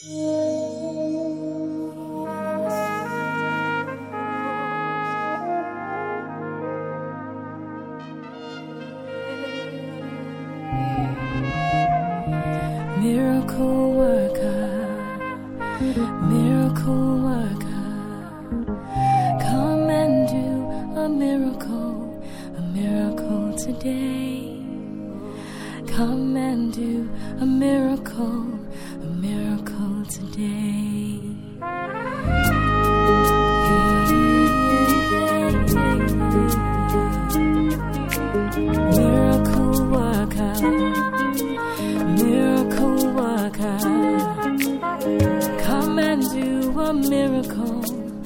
Miracle worker, miracle worker, come and do a miracle today. Come and do a miracle today. Miracle worker, miracle worker, come and do a miracle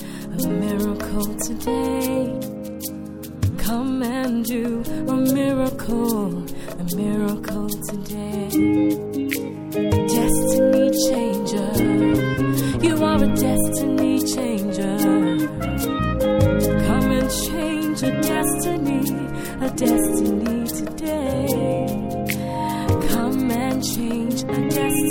today. Come and do a miracle today. Destiny changer, you are a destiny changer. Come and change a destiny today. Come and change a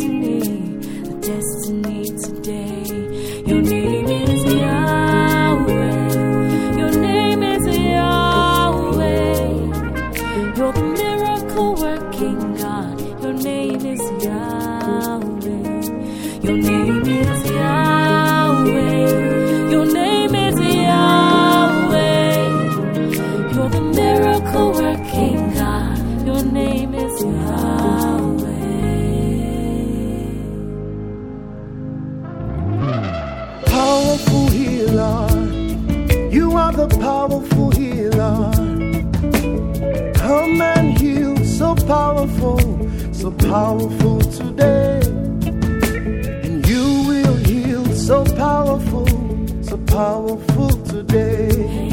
destiny today. Your name is Yahweh. Your name is Yahweh. You're the miracle working God. Your name is Yahweh. Your name is Yahweh. Your name is Yahweh. You're the miracle working God. Your name is Yahweh. Powerful healer, you are the powerful healer. Come and heal, so powerful today. And you will heal, so powerful today.